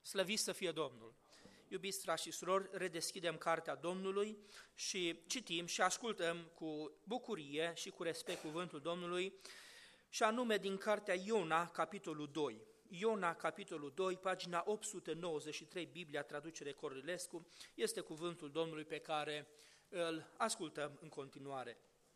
Slăvit să fie Domnul! Iubiți frați și surori, redeschidem cartea Domnului și citim și ascultăm cu bucurie și cu respect cuvântul Domnului, și anume din cartea Iona, capitolul 2. Iona, capitolul 2, pagina 893, Biblia, traducere Cornilescu, este cuvântul Domnului pe care îl ascultăm în continuare.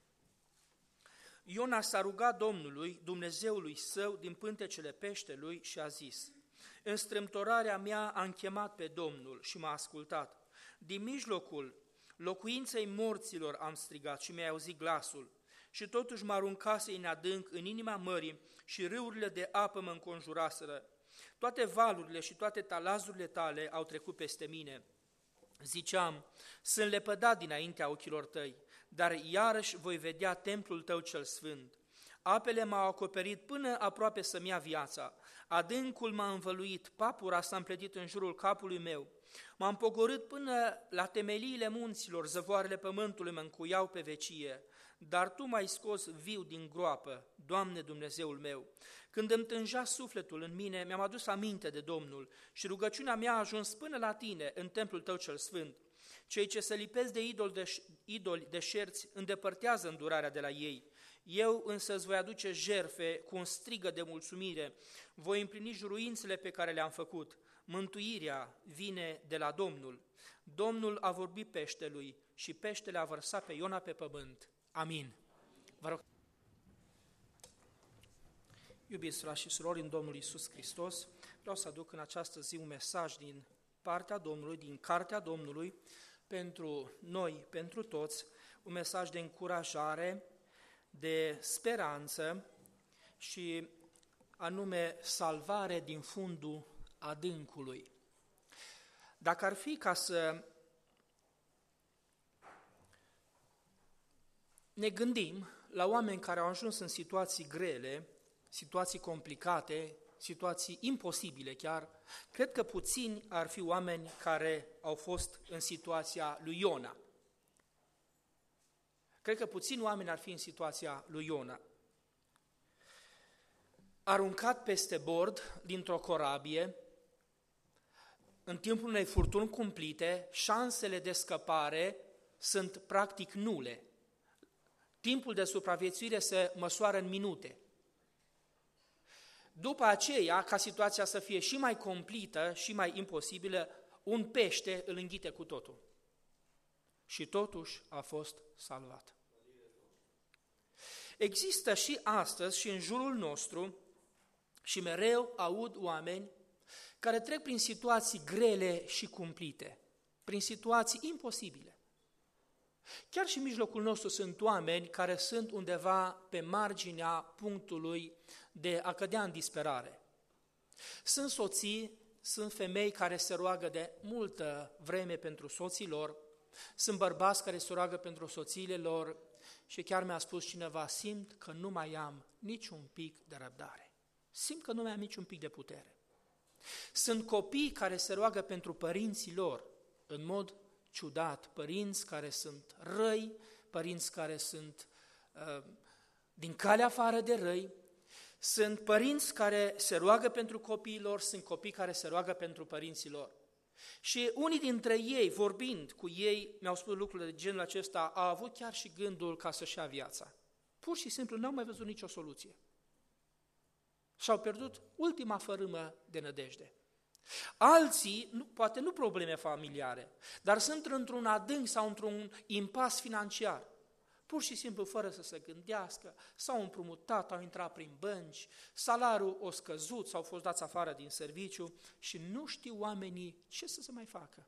Iona s-a rugat Domnului, Dumnezeului său, din pântecele peștelui și a zis: în strâmtorarea mea am chemat pe Domnul și m-a ascultat. Din mijlocul locuinței morților am strigat și mi-a auzit glasul. Și totuși mă aruncase în adânc, în inima mării, și râurile de apă mă înconjuraseră. Toate valurile și toate talazurile tale au trecut peste mine. Ziceam: sunt lepădat dinaintea ochilor tăi, dar iarăși voi vedea templul tău cel sfânt. Apele m-au acoperit până aproape să-mi ia viața. Adâncul m-a învăluit, papura s-a împletit în jurul capului meu. M-am pogorât până la temeliile munților, zăvoarele pământului mă încuiau pe vecie. Dar Tu m-ai scos viu din groapă, Doamne Dumnezeul meu. Când îmi tângea sufletul în mine, mi-am adus aminte de Domnul și rugăciunea mea a ajuns până la Tine, în templul Tău cel sfânt. Cei ce se lipesc de idoli deșerți îndepărtează îndurarea de la ei. Eu însă îți voi aduce jertfe cu un strigă de mulțumire, voi împlini juruințele pe care le-am făcut. Mântuirea vine de la Domnul. Domnul a vorbit peștelui și peștele a vărsat pe Iona pe pământ. Amin. Vă rog. Iubiți frați și surori în Domnul Iisus Hristos, vreau să aduc în această zi un mesaj din partea Domnului, din cartea Domnului, pentru noi, pentru toți, un mesaj de încurajare, de speranță și anume salvare din fundul adâncului. Dacă ar fi ca să ne gândim la oameni care au ajuns în situații grele, situații complicate, situații imposibile chiar, cred că puțini ar fi oameni care au fost în situația lui Iona. Cred că puțini oameni ar fi în situația lui Iona. Aruncat peste bord dintr-o corabie, în timpul unei furtuni cumplite, șansele de scăpare sunt practic nule. Timpul de supraviețuire se măsoară în minute. După aceea, ca situația să fie și mai complită și mai imposibilă, un pește îl înghite cu totul. Și totuși a fost salvat. Există și astăzi și în jurul nostru și mereu aud oameni care trec prin situații grele și cumplite, prin situații imposibile. Chiar și în mijlocul nostru sunt oameni care sunt undeva pe marginea punctului de a cădea în disperare. Sunt soții, sunt femei care se roagă de multă vreme pentru soții lor, sunt bărbați care se roagă pentru soțiile lor și chiar mi-a spus cineva: simt că nu mai am niciun pic de răbdare, simt că nu mai am niciun pic de putere. Sunt copii care se roagă pentru părinții lor în mod ciudat, părinți care sunt răi, părinți care sunt din calea afară de răi, sunt părinți care se roagă pentru copiii lor, sunt copii care se roagă pentru părinții lor. Și unii dintre ei, vorbind cu ei, mi-au spus lucrurile de genul acesta, au avut chiar și gândul ca să-și ia viața. Pur și simplu n-au mai văzut nicio soluție. Și-au pierdut ultima fărâmă de nădejde. Alții, poate nu probleme familiare, dar sunt într-un adânc sau într-un impas financiar. Pur și simplu, fără să se gândească, s-au împrumutat, au intrat prin bănci, salariul o scăzut, s-au fost dați afară din serviciu și nu știu oamenii ce să se mai facă.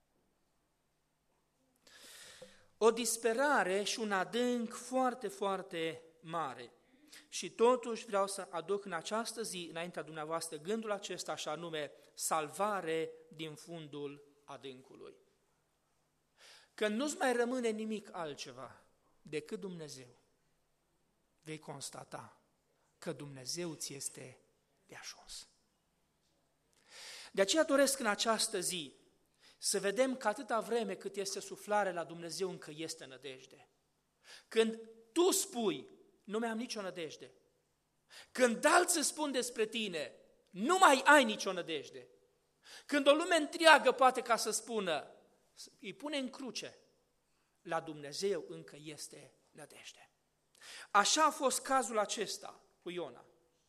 O disperare și un adânc foarte, foarte mare. Și totuși vreau să aduc în această zi, înaintea dumneavoastră, gândul acesta, așa anume, salvare din fundul adâncului. Că nu-ți mai rămâne nimic altceva decât Dumnezeu, vei constata că Dumnezeu ți este de ajuns. De aceea doresc în această zi să vedem că atâta vreme cât este suflare la Dumnezeu încă este nădejde. Când tu spui, nu mai am nicio nădejde, când alții spun despre tine, nu mai ai nicio nădejde, Când o lume întreagă poate ca să spună, îi pune în cruce, la Dumnezeu încă este nădejde. Așa a fost cazul acesta cu Iona.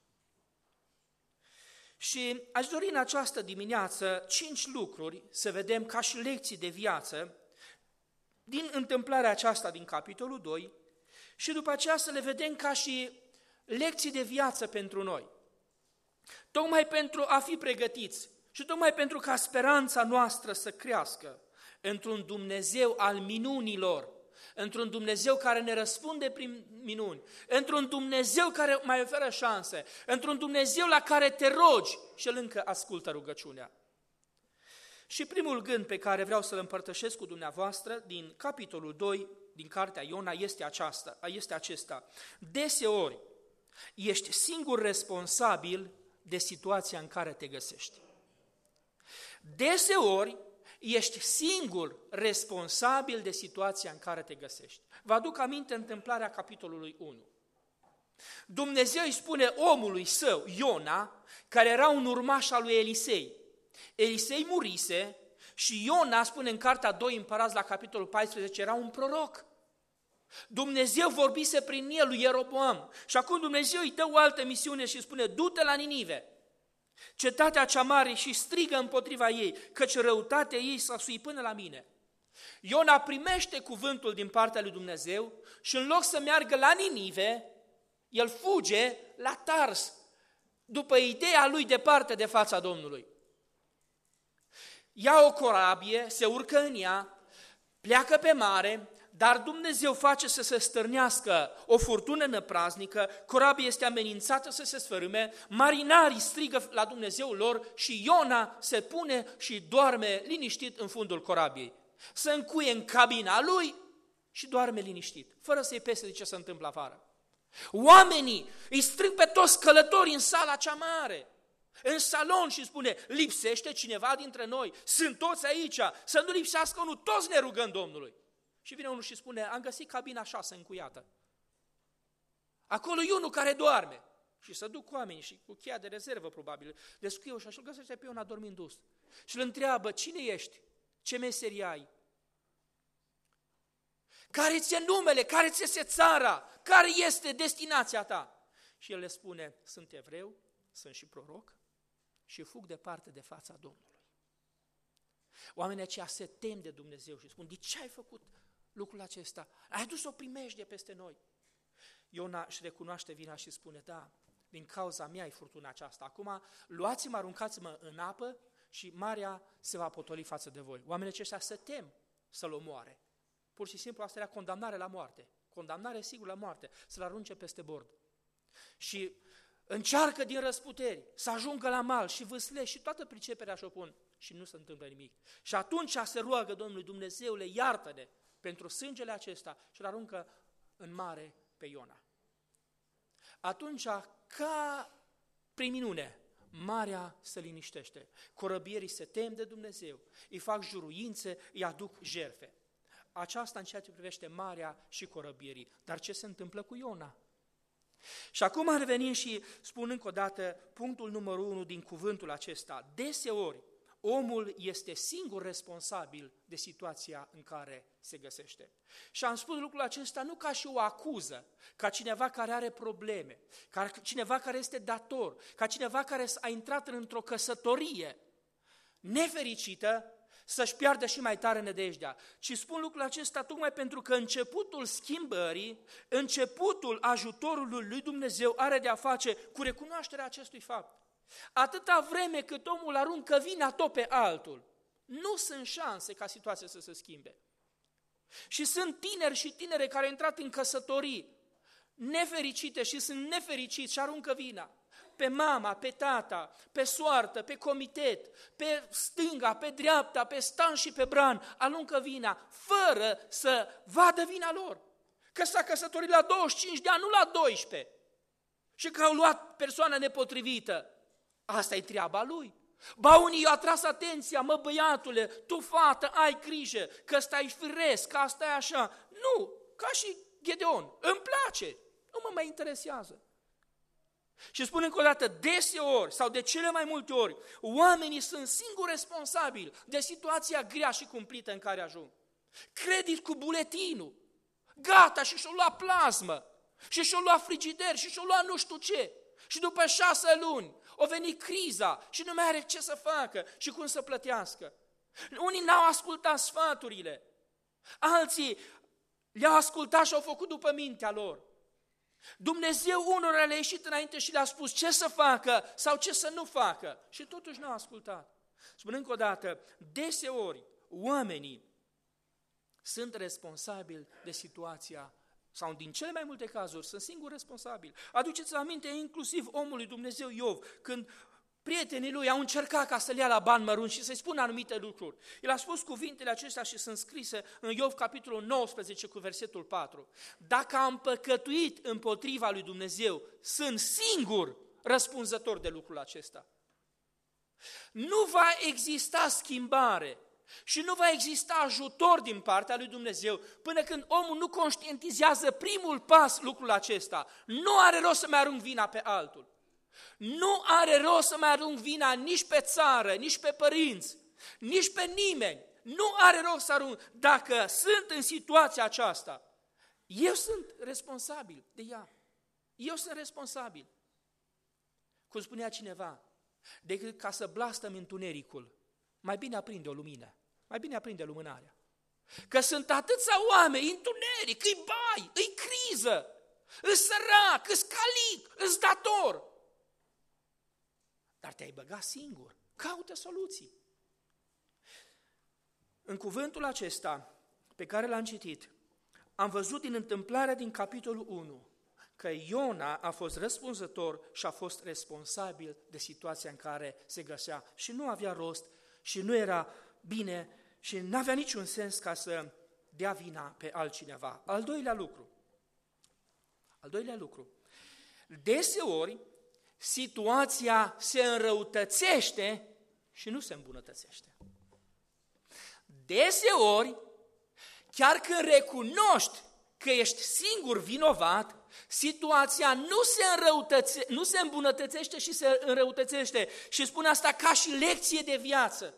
Și aș dori în această dimineață 5 lucruri să vedem ca și lecții de viață din întâmplarea aceasta din capitolul 2 și după aceea să le vedem ca și lecții de viață pentru noi. Tocmai pentru a fi pregătiți și tocmai pentru ca speranța noastră să crească într-un Dumnezeu al minunilor, într-un Dumnezeu care ne răspunde prin minuni, într-un Dumnezeu care mai oferă șanse, într-un Dumnezeu la care te rogi și El încă ascultă rugăciunea. Și primul gând pe care vreau să-l împărtășesc cu dumneavoastră din capitolul 2 din cartea Iona este acesta. Deseori ești singur responsabil de situația în care te găsești. Deseori ești singur responsabil de situația în care te găsești. Vă aduc aminte întâmplarea capitolului 1. Dumnezeu îi spune omului său, Iona, care era un urmaș al lui Elisei. Elisei murise și Iona, spune în cartea 2 Împărați la capitolul 14, era un proroc. Dumnezeu vorbise prin el lui Ieroboam și acum Dumnezeu îi dă o altă misiune și spune, du-te la Ninive, cetatea cea mare, și strigă împotriva ei, căci răutatea ei s-a suit până la mine. Iona primește cuvântul din partea lui Dumnezeu și în loc să meargă la Ninive, el fuge la Tars, după ideea lui departe de fața Domnului. Ia o corabie, se urcă în ea, pleacă pe mare, dar Dumnezeu face să se stârnească o furtună năpraznică, corabia este amenințată să se sfărâme, marinarii strigă la Dumnezeul lor și Iona se pune și doarme liniștit în fundul corabiei. Se încuie în cabina lui și doarme liniștit, fără să-i pese de ce se întâmplă afară. Oamenii îi strâng pe toți călătorii în sala cea mare, în salon, și spune, lipsește cineva dintre noi, sunt toți aici, să nu lipsească unul, toți ne rugăm Domnului. Și vine unul și spune, am găsit cabina 6 încuiată. Acolo e unul care doarme. Și se duc oamenii și cu cheia de rezervă probabil, descuie și îl găsește pe Iona dormind dus. Și îl întreabă, cine ești? Ce meserie ai? Care ți-e numele? Care ți este țara? Care este destinația ta? Și el le spune, sunt evreu, sunt și proroc și fug departe de fața Domnului. Oamenii aceia se tem de Dumnezeu și spun, de ce ai făcut lucrul acesta? Ai adus o primejdie peste noi. Iona își recunoaște vina și spune, da, din cauza mea e furtuna aceasta. Acum luați-mă, aruncați-mă în apă și marea se va potoli față de voi. Oamenii aceștia se tem să-l omoare. Pur și simplu asta era condamnare la moarte. Condamnare sigur la moarte, să-l arunce peste bord. Și încearcă din răsputeri să ajungă la mal și vâslește și toată priceperea și-o pun și nu se întâmplă nimic. Și atunci se roagă Domnului, Dumnezeule, iartă-ne pentru sângele acesta și îl aruncă în mare pe Iona. Atunci, ca prin minune, marea se liniștește. Corăbierii se tem de Dumnezeu, îi fac juruințe, îi aduc jertfe. Aceasta în ceea ce privește marea și corăbierii. Dar ce se întâmplă cu Iona? Și acum revenim și spun încă o dată punctul numărul 1 din cuvântul acesta. Deseori, omul este singur responsabil de situația în care se găsește. Și am spus lucrul acesta nu ca și o acuză, ca cineva care are probleme, ca cineva care este dator, ca cineva care a intrat într-o căsătorie nefericită, să-și piardă și mai tare nădejdea, ci spun lucrul acesta tocmai pentru că începutul schimbării, începutul ajutorului lui Dumnezeu are de a face cu recunoașterea acestui fapt. Atâta vreme cât omul aruncă vina tot pe altul, nu sunt șanse ca situația să se schimbe. Și sunt tineri și tinere care au intrat în căsătorii nefericite și sunt nefericiți și aruncă vina pe mama, pe tata, pe soartă, pe comitet, pe stânga, pe dreapta, pe stan și pe bran, aruncă vina, fără să vadă vina lor. Că s-a căsătorit la 25 de ani, nu la 12. Și că au luat persoana nepotrivită. Asta e treaba lui. Ba, unii i-au atras atenția, mă băiatule, tu fată, ai grijă, că ăsta e firesc, că asta e așa. Nu, ca și Gedeon, îmi place, nu mă mai interesează. Și spun încă o dată, deseori sau de cele mai multe ori, oamenii sunt singuri responsabili de situația grea și cumplită în care ajung. Credit cu buletinul, gata, și și-o lua plasmă, și și-o lua frigider, și și-o lua nu știu ce. Și după 6 luni o veni criza și nu mai are ce să facă și cum să plătească. Unii n-au ascultat sfaturile, alții le-au ascultat și au făcut după mintea lor. Dumnezeu unora le-a ieșit înainte și le-a spus ce să facă sau ce să nu facă și totuși n-au ascultat. Spun încă o dată, deseori oamenii sunt responsabili de situația sau din cele mai multe cazuri sunt singuri responsabili. Aduceți-vă aminte inclusiv omul lui Dumnezeu Iov, când prietenii lui au încercat ca să-l ia la bani mărunți și să-i spună anumite lucruri. El a spus cuvintele acestea și sunt scrise în Iov capitolul 19 cu versetul 4. Dacă am păcătuit împotriva lui Dumnezeu, sunt singur răspunzător de lucrul acesta. Nu va exista schimbare și nu va exista ajutor din partea lui Dumnezeu până când omul nu conștientizează primul pas lucrul acesta. Nu are rost să mai arunc vina pe altul. Nu are rost să mai arunc vina nici pe țară, nici pe părinți, nici pe nimeni. Nu are rost să arunc. Dacă sunt în situația aceasta, eu sunt responsabil de ea. Eu sunt responsabil. Cum spunea cineva, decât ca să blastăm întunericul, mai bine aprinde o lumină, mai bine aprinde lumânarea. Că sunt atâția oameni, întuneric, îi bai, îi criză, îi sărac, îi scalic, îi dator. Dar te-ai băgat singur, caută soluții. În cuvântul acesta pe care l-am citit, am văzut din întâmplarea din capitolul 1 că Iona a fost răspunzător și a fost responsabil de situația în care se găsea și nu avea rost și nu era bine și nu avea niciun sens ca să dea vina pe altcineva. Al doilea lucru, deseori situația se înrăutățește și nu se îmbunătățește. Deseori, chiar când recunoști că ești singur vinovat, situația nu se îmbunătățește și se înrăutățește. Și spun asta ca și lecție de viață.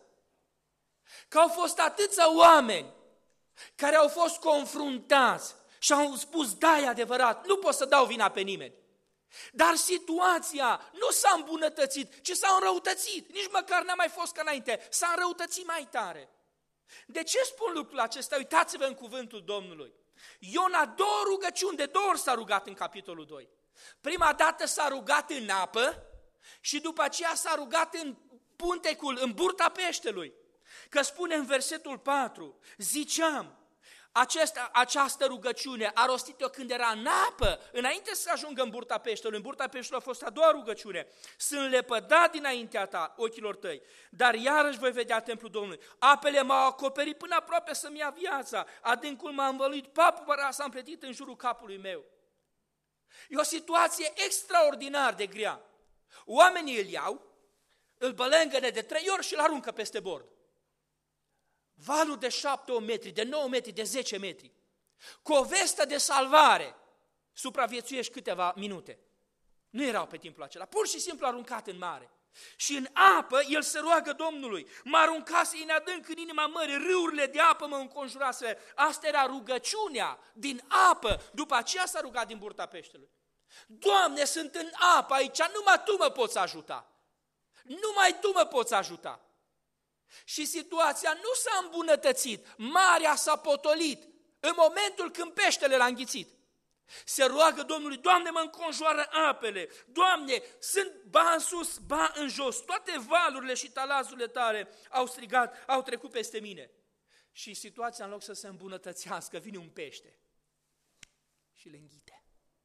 Că au fost atâția oameni care au fost confruntați și au spus, da, e adevărat, nu pot să dau vina pe nimeni. Dar situația nu s-a îmbunătățit, ci s-a înrăutățit. Nici măcar n-a mai fost ca înainte, s-a înrăutățit mai tare. De ce spun lucrul acesta? Uitați-vă în cuvântul Domnului. Iona 2 rugăciuni, de 2 ori s-a rugat în capitolul 2. Prima dată s-a rugat în apă și după aceea s-a rugat în puntecul, în burta peștelui. Că spune în versetul 4, ziceam, această rugăciune a rostit-o când era în apă, înainte să ajungă în burta peștelui. În burta peștelui a fost a doua rugăciune. Sunt lepădat dinaintea ta, ochilor tăi, dar iarăși voi vedea templul Domnului. Apele m-au acoperit până aproape să-mi ia viața, adâncul m-a învăluit, papura s-a împletit în jurul capului meu. E o situație extraordinar de grea. Oamenii îl iau, îl bălângăne de 3 ori și îl aruncă peste bord. Valul de 7 metri, de 9 metri, de 10 metri. Cu o vestă de salvare, supraviețuiești câteva minute. Nu erau pe timpul acela, pur și simplu aruncat în mare. Și în apă el se roagă Domnului, mă aruncase în adânc în inima mării, râurile de apă mă înconjurase. Asta era rugăciunea din apă, după aceea s-a rugat din burta peștelui. Doamne, sunt în apă aici, numai Tu mă poți ajuta. Numai Tu mă poți ajuta. Și situația nu s-a îmbunătățit, marea s-a potolit în momentul când peștele l-a înghițit. Se roagă Domnului, Doamne, mă înconjoară apele, Doamne, sunt ba în sus, ba în jos, toate valurile și talazurile Tale au strigat, au trecut peste mine. Și situația, în loc să se îmbunătățească, vine un pește și le înghite.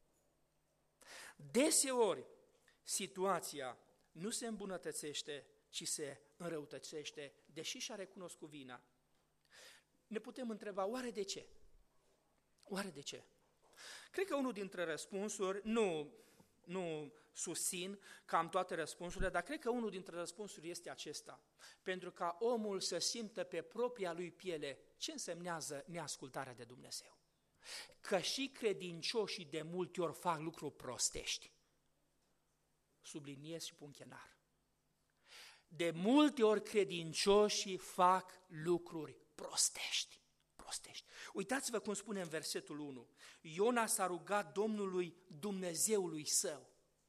Deseori, situația nu se îmbunătățește, ci se înrăutățește, deși și-a recunoscut vina. Ne putem întreba, oare de ce? Oare de ce? Cred că unul dintre răspunsuri, nu susțin că am toate răspunsurile, dar cred că unul dintre răspunsuri este acesta. Pentru ca omul să simtă pe propria lui piele ce însemnează neascultarea de Dumnezeu. Că și credincioșii de multe ori fac lucruri prostești. subliniez și pun chenar. De multe ori credincioșii fac lucruri prostești. Uitați-vă cum spune în versetul 1. Iona s-a rugat Domnului Dumnezeului său.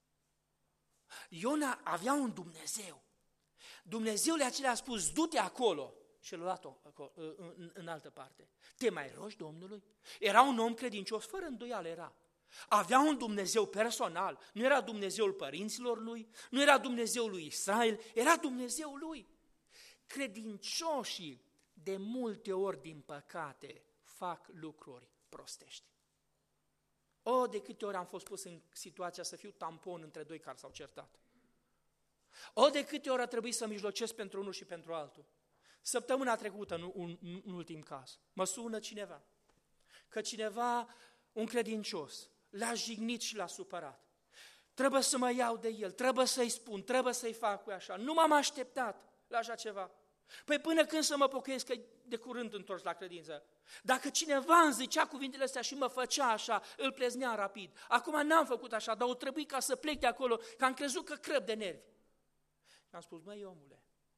Iona avea un Dumnezeu. Dumnezeul acela a spus, du-te acolo. Și l-a luat în altă parte. Te mai rogi Domnului? Era un om credincios, fără îndoială era. Avea un Dumnezeu personal, nu era Dumnezeul părinților lui, nu era Dumnezeul lui Israel, era Dumnezeul lui. Credincioșii de multe ori, din păcate, fac lucruri prostești. De câte ori am fost pus în situația să fiu tampon între doi care s-au certat. De câte ori a trebuit să mijlocesc pentru unul și pentru altul. Săptămâna trecută, în ultim caz, mă sună cineva, că cineva, un credincios, l-a jignit și l-a supărat. Trebuie să mă iau de el, trebuie să-i spun, trebuie să-i fac cu așa. Nu m-am așteptat la așa ceva. Păi până când să mă pocăiesc, că de curând întors la credință. Dacă cineva îmi zicea cuvintele astea și mă făcea așa, îl pleznea rapid. Acum n-am făcut așa, dar o trebuie ca să plec de acolo, că am crezut că crăp de nervi. Și am spus, măi omule,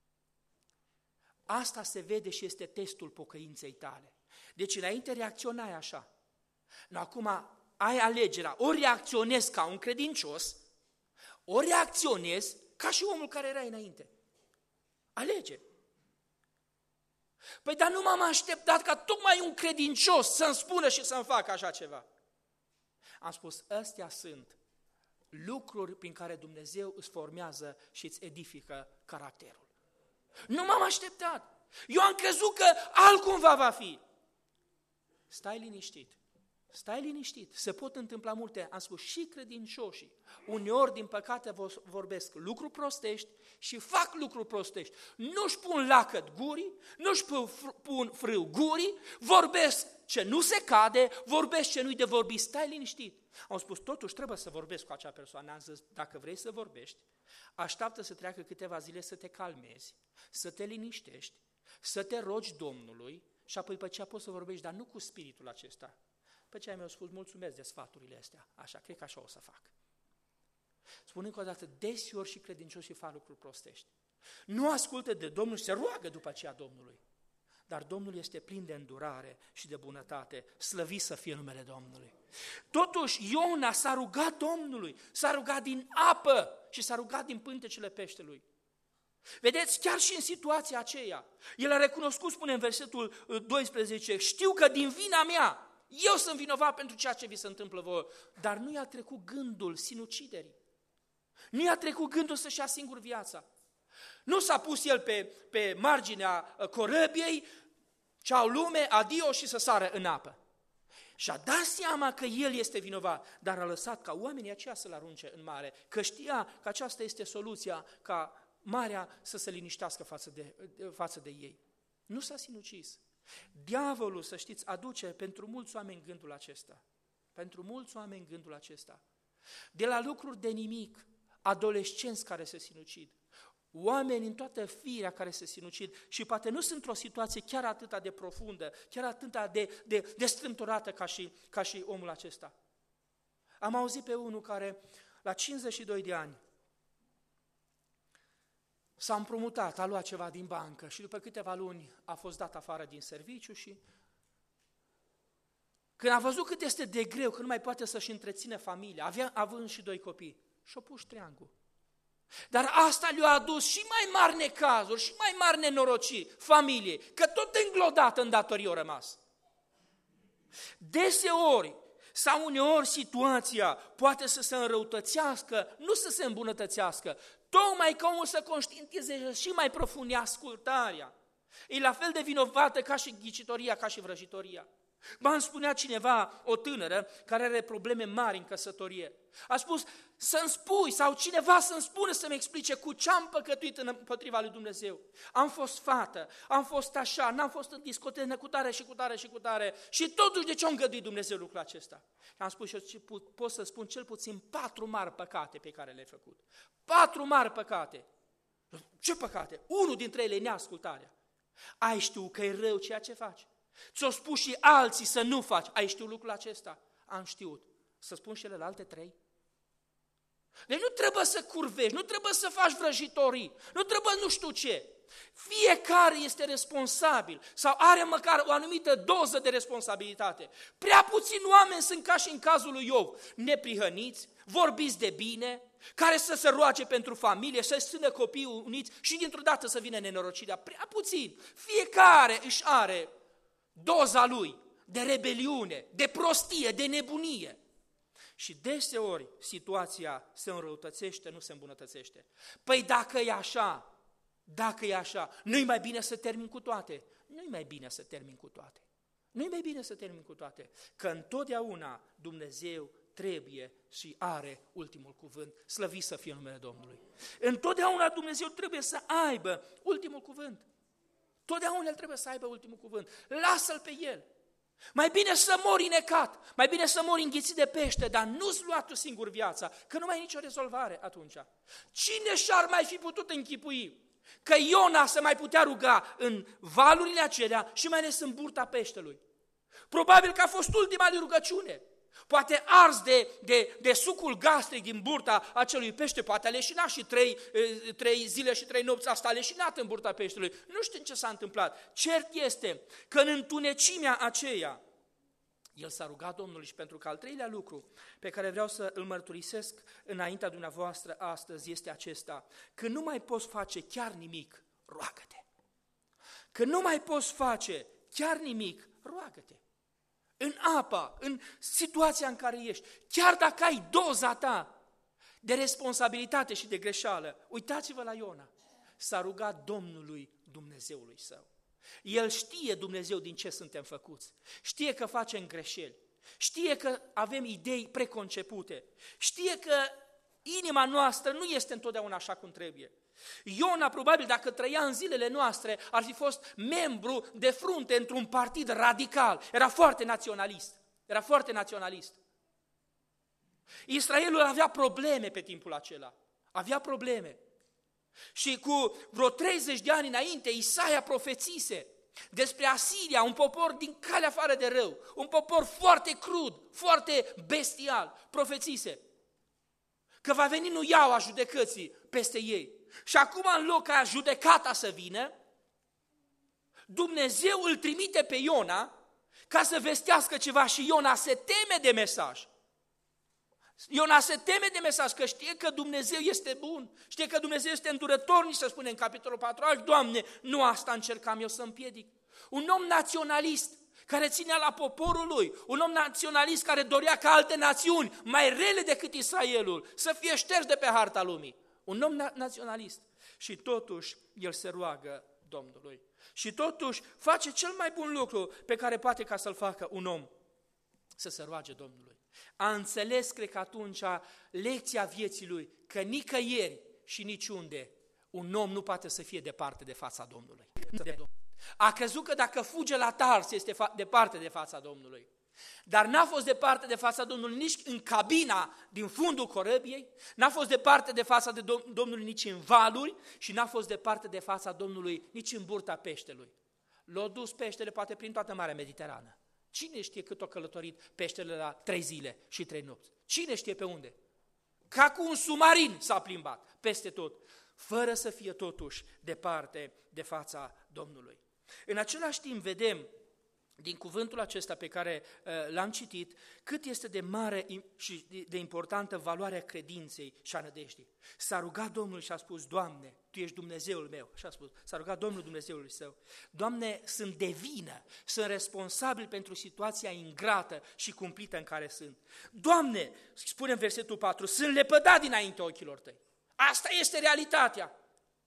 asta se vede și este testul pocăinței tale. Deci înainte reacționai așa. Acum ai alegerea, ori reacționezi ca un credincios, ori reacționezi ca și omul care era înainte. Alege. Păi dar nu m-am așteptat ca tocmai un credincios să-mi spună și să-mi facă așa ceva. Am spus, astea sunt lucruri prin care Dumnezeu îți formează și îți edifică caracterul. Nu m-am așteptat. Eu am crezut că altcumva va fi. Stai liniștit, se pot întâmpla multe, am spus, și credincioșii. Uneori, din păcate, vorbesc lucruri prostești și fac lucruri prostești. Nu-și pun lacăt gurii, nu-și pun frâu gurii, vorbesc ce nu se cade, vorbesc ce nu-i de vorbit, stai liniștit. Am spus, totuși trebuie să vorbesc cu acea persoană. Am zis, dacă vrei să vorbești, așteaptă să treacă câteva zile să te calmezi, să te liniștești, să te rogi Domnului și apoi pe aceea poți să vorbești, dar nu cu spiritul acesta. Pe aceea mi-au spus, mulțumesc de sfaturile astea, așa, cred că așa o să fac. Spun încă o dată, deseori și credincioșii fac lucruri prostești. Nu ascultă de Domnul și se roagă după aceea Domnului. Dar Domnul este plin de îndurare și de bunătate, slăvit să fie numele Domnului. Totuși, Iona s-a rugat Domnului, s-a rugat din apă și s-a rugat din pântecele peștelui. Vedeți, chiar și în situația aceea, el a recunoscut, spune în versetul 12, știu că din vina mea, eu sunt vinovat pentru ceea ce vi se întâmplă vouă, dar nu i-a trecut gândul sinuciderii. Nu i-a trecut gândul să-și ia singur viața. Nu s-a pus el pe marginea corăbiei, ceau lume, adio și să sară în apă. Și-a dat seama că el este vinovat, dar a lăsat ca oamenii aceia să-l arunce în mare, că știa că aceasta este soluția ca marea să se liniștească față de ei. Nu s-a sinucis. Diavolul, să știți, aduce pentru mulți oameni gândul acesta. Pentru mulți oameni gândul acesta. De la lucruri de nimic, adolescenți care se sinucid, oameni în toată firea care se sinucid și poate nu sunt într-o situație chiar atât de profundă, chiar atât de strâmtorată ca și omul acesta. Am auzit pe unul care la 52 de ani s-a împrumutat, a luat ceva din bancă și după câteva luni a fost dat afară din serviciu și când a văzut cât este de greu, că nu mai poate să-și întreține familia, având și 2 copii, și-a pus treangul. Dar asta le-a adus și mai mari necazuri, și mai mari nenorociri familiei, că tot înglodat în datorii au rămas. Deseori sau uneori situația poate să se înrăutățească, nu să se îmbunătățească, tocmai ca omul să conștientizeze și mai profund ascultarea. E la fel de vinovată ca și ghicitoria, ca și vrăjitoria. Îmi spunea cineva, o tânără, care are probleme mari în căsătorie. A spus, să-mi spui, sau cineva să-mi spună, să-mi explice cu ce am păcătuit împotriva lui Dumnezeu. Am fost fată, am fost așa, n-am fost în discotecă cu tare și cu tare și cu tare. Și totuși de ce a îngăduit Dumnezeu lucrul acesta? Și am spus, eu pot să spun cel puțin 4 mari păcate pe care le-ai făcut. 4 mari păcate. Ce păcate? Unul dintre ele e neascultarea. Ai știut că e rău ceea ce faci. Ți-o spus și alții să nu faci. Ai știut lucrul acesta? Am știut. Să spun și celelalte 3? Deci nu trebuie să curvești, nu trebuie să faci vrăjitorii, nu trebuie nu știu ce. Fiecare este responsabil sau are măcar o anumită doză de responsabilitate. Prea puțini oameni sunt ca și în cazul lui Iov, neprihăniți, vorbiți de bine, care să se roage pentru familie, să-și țină copiii uniți și dintr-o dată să vină nenorocirea. Prea puțin. Fiecare își are doza lui de rebeliune, de prostie, de nebunie. Și deseori situația se înrăutățește, nu se îmbunătățește. Păi dacă e așa, nu-i mai bine să termin cu toate? Nu-i mai bine să termin cu toate. Nu-i mai bine să termin cu toate, că întotdeauna Dumnezeu trebuie și are ultimul cuvânt, slăvit să fie numele Domnului. Întotdeauna Dumnezeu trebuie să aibă ultimul cuvânt. Totdeauna El trebuie să aibă ultimul cuvânt. Lasă-L pe El. Mai bine să mori necat, mai bine să mori înghițit de pește, dar nu-ți lua tu singur viața, că nu mai ai nicio rezolvare atunci. Cine și-ar mai fi putut închipui că Iona se mai putea ruga în valurile acelea și mai ales în burta peștelui? Probabil că a fost ultima lui rugăciune. Poate ars de sucul gastric din burta acelui pește, poate a leșinat și 3 zile și 3 nopți, asta a leșinat în burta peștelui. Nu știu ce s-a întâmplat. Cert este că în întunecimea aceea, el s-a rugat Domnului. Și pentru că al treilea lucru pe care vreau să îl mărturisesc înaintea dumneavoastră astăzi este acesta: că nu mai poți face chiar nimic, roagă-te. Că nu mai poți face chiar nimic, roagă-te. În apa, în situația în care ești, chiar dacă ai doza ta de responsabilitate și de greșeală. Uitați-vă la Iona, s-a rugat Domnului Dumnezeului său. El știe, Dumnezeu, din ce suntem făcuți, știe că facem greșeli, știe că avem idei preconcepute, știe că inima noastră nu este întotdeauna așa cum trebuie. Iona, probabil, dacă trăia în zilele noastre, ar fi fost membru de frunte într-un partid radical. Era foarte naționalist. Israelul avea probleme pe timpul acela. Avea probleme. Și cu vreo 30 de ani înainte, Isaia profețise despre Asiria, un popor din calea afară de rău, un popor foarte crud, foarte bestial. Profețise că va veni nuiaua judecății peste ei. Și acum, în loc ca judecata să vină, Dumnezeu îl trimite pe Iona ca să vestească ceva și Iona se teme de mesaj. Iona se teme de mesaj, că știe că Dumnezeu este bun, știe că Dumnezeu este îndurător, se spune în capitolul 4, Doamne, nu asta încercam eu să împiedic. Un om naționalist care ținea la poporul lui, un om naționalist care dorea ca alte națiuni, mai rele decât Israelul, să fie șterși de pe harta lumii. Un om naționalist. Și totuși el se roagă Domnului. Și totuși face cel mai bun lucru pe care poate ca să-l facă un om, să se roage Domnului. A înțeles, cred că atunci, lecția vieții lui, că nicăieri și niciunde un om nu poate să fie departe de fața Domnului. A crezut că dacă fuge la Tars este departe de fața Domnului. Dar n-a fost departe de fața Domnului nici în cabina din fundul corăbiei, n-a fost departe de fața de Domnului nici în valuri și n-a fost departe de fața Domnului nici în burta peștelui. L-a dus peștele poate prin toată Marea Mediterană. Cine știe cât a călătorit peștele la 3 zile și 3 nopți? Cine știe pe unde? Ca cu un submarin s-a plimbat peste tot, fără să fie totuși departe de fața Domnului. În același timp vedem din cuvântul acesta pe care l-am citit, cât este de mare și de importantă valoarea credinței și a nădejdii. S-a rugat Domnul și a spus: Doamne, Tu ești Dumnezeul meu. Așa a spus. S-a rugat Domnul Dumnezeului său. Doamne, sunt de vină, sunt responsabil pentru situația ingrată și cumplită în care sunt. Doamne, spune în versetul 4, sunt lepădat dinainte ochilor Tăi. Asta este realitatea.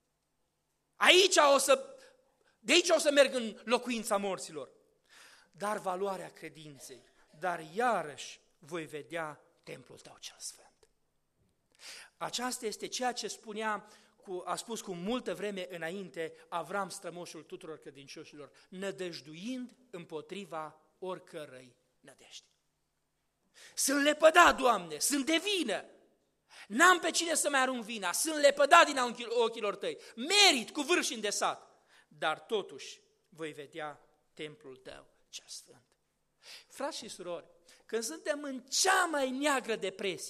De aici o să merg în locuința morților. Dar valoarea credinței, dar iarăși voi vedea templul Tău cel sfânt. Aceasta este ceea ce a spus cu multă vreme înainte Avram, strămoșul tuturor credincioșilor, nădăjduind împotriva oricărei nădejde. Sunt lepădat, Doamne, sunt de vină, n-am pe cine să mai arunc vina, sunt lepădat din ochilor Tăi, merit cu vârf și îndesat, dar totuși voi vedea templul Tău cel sfânt. Frați și surori, când suntem în cea mai neagră depresie,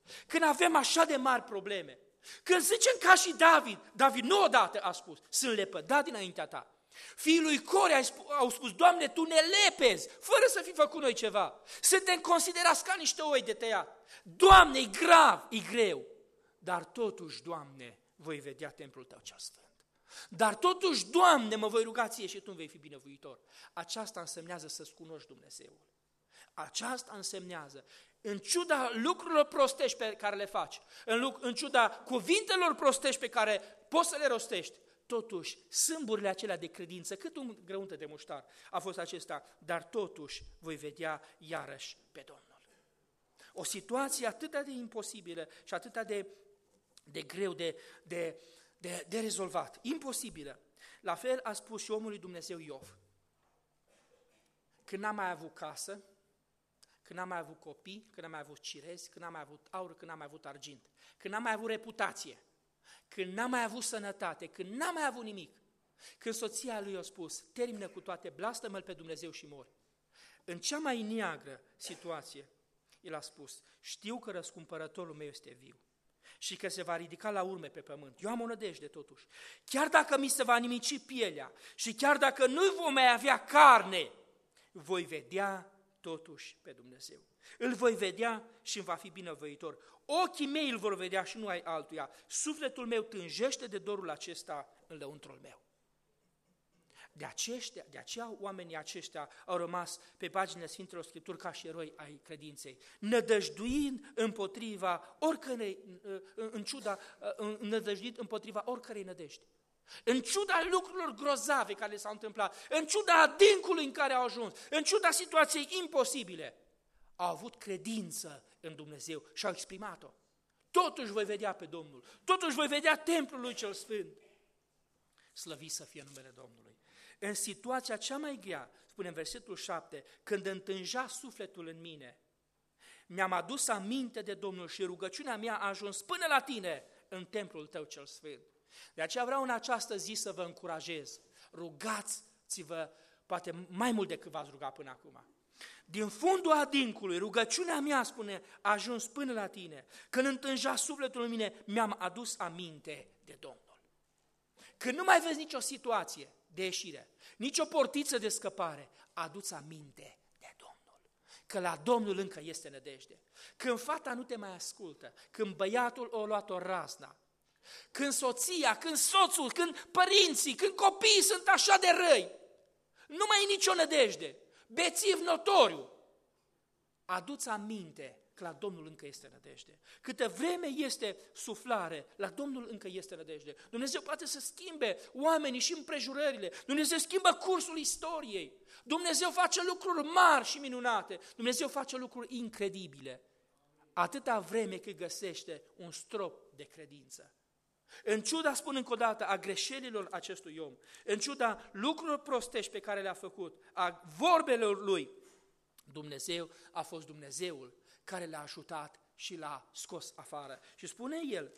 când avem așa de mari probleme, când zicem ca și David nu odată a spus, sunt lepădat dinaintea ta. Fiii lui Core au spus, Doamne, Tu ne lepezi, fără să fi făcut noi ceva. Suntem considerați ca niște oi de tăiat. Doamne, e grav, e greu. Dar totuși, Doamne, voi vedea templul Tău cel sfânt. Dar totuși, Doamne, mă voi ruga Ție și Tu îmi vei fi binevoitor. Aceasta însemnează să-ți cunoști Dumnezeul. Aceasta însemnează, în ciuda lucrurilor prostești pe care le faci, în ciuda cuvintelor prostești pe care poți să le rostești, totuși, sâmburile acelea de credință, cât un grăunte de muștar a fost acesta, dar totuși voi vedea iarăși pe Domnul. O situație atât de imposibilă și atât de greu de rezolvat, imposibilă. La fel a spus și omul lui Dumnezeu Iov. Când n-a mai avut casă, când n-a mai avut copii, când n-a mai avut cirezi, când n-a mai avut aur, când n-a mai avut argint, când n-a mai avut reputație, când n-a mai avut sănătate, când n-a mai avut nimic, când soția lui a spus, termină cu toate, blastămă-L pe Dumnezeu și mori. În cea mai neagră situație, el a spus, știu că răscumpărătorul meu este viu și că se va ridica la urme pe pământ. Eu am o nădejde totuși. Chiar dacă mi se va nimici pielea și chiar dacă nu vom mai avea carne, voi vedea totuși pe Dumnezeu. Îl voi vedea și îmi va fi binevoitor. Ochii mei îl vor vedea și nu ai altuia. Sufletul meu tânjește de dorul acesta în lăuntrul meu. De aceea oamenii aceștia au rămas pe paginile Sfintelor Scripturi ca și eroi ai credinței, nădăjduind împotriva oricărei nădejde. În ciuda lucrurilor grozave care le s-au întâmplat, în ciuda adâncului în care au ajuns, în ciuda situației imposibile, au avut credință în Dumnezeu și au exprimat-o. Totuși voi vedea pe Domnul, totuși voi vedea templul lui cel sfânt. Slăvit să fie numele Domnului. În situația cea mai grea, spune în versetul 7, când întânja sufletul în mine, mi-am adus aminte de Domnul și rugăciunea mea a ajuns până la tine în templul tău cel sfânt. De aceea vreau în această zi să vă încurajez. Rugați-vă, poate mai mult decât v-ați rugat până acum. Din fundul adâncului, rugăciunea mea, spune, a ajuns până la tine. Când întânja sufletul în mine, mi-am adus aminte de Domnul. Când nu mai vezi nicio situație de ieșire, nicio portiță de scăpare, adu-ți aminte de Domnul. Că la Domnul încă este nădejde. Când fata nu te mai ascultă, când băiatul o luat-o razna, când soția, când soțul, când părinții, când copiii sunt așa de răi, nu mai e nicio nădejde, bețiv notoriu, adu-ți aminte că la Domnul încă este nădejde. Câtă vreme este suflare, la Domnul încă este nădejde. Dumnezeu poate să schimbe oamenii și împrejurările, Dumnezeu schimbă cursul istoriei, Dumnezeu face lucruri mari și minunate, Dumnezeu face lucruri incredibile, atâta vreme cât găsește un strop de credință. În ciuda, spun încă o dată, a greșelilor acestui om, în ciuda lucrurilor prostești pe care le-a făcut, a vorbelor lui, Dumnezeu a fost Dumnezeul care l-a ajutat și l-a scos afară. Și spune el,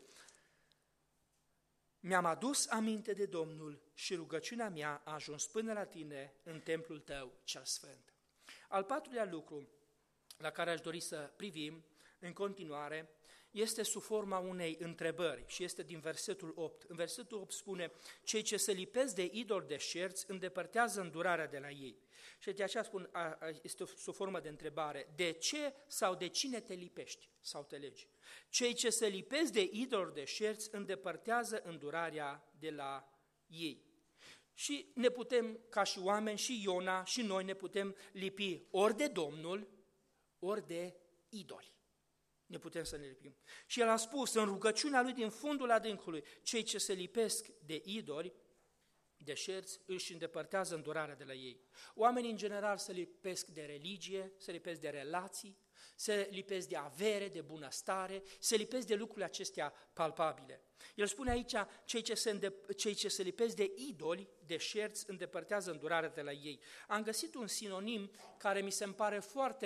mi-am adus aminte de Domnul și rugăciunea mea a ajuns până la tine în templul tău cel sfânt. Al patrulea lucru la care aș dori să privim în continuare este sub forma unei întrebări și este din versetul 8. În versetul 8 spune, cei ce se lipesc de idoli deșerți îndepărtează îndurarea de la ei. Și de aceea spun, este sub formă de întrebare, de ce sau de cine te lipești sau te legi? Cei ce se lipesc de idoli deșerți îndepărtează îndurarea de la ei. Și ne putem, ca și oameni, și Iona, și noi ne putem lipi ori de Domnul, ori de idoli. Ne putem să ne lipim. Și el a spus în rugăciunea lui din fundul adâncului, cei ce se lipesc de idoli deșerți își îndepărtează îndurarea de la ei. Oamenii în general se lipesc de religie, se lipesc de relații, se lipesc de avere, de bunăstare, se lipesc de lucrurile acestea palpabile. El spune aici, cei ce se lipesc de idoli deșerți îndepărtează îndurarea de la ei. Am găsit un sinonim care mi se pare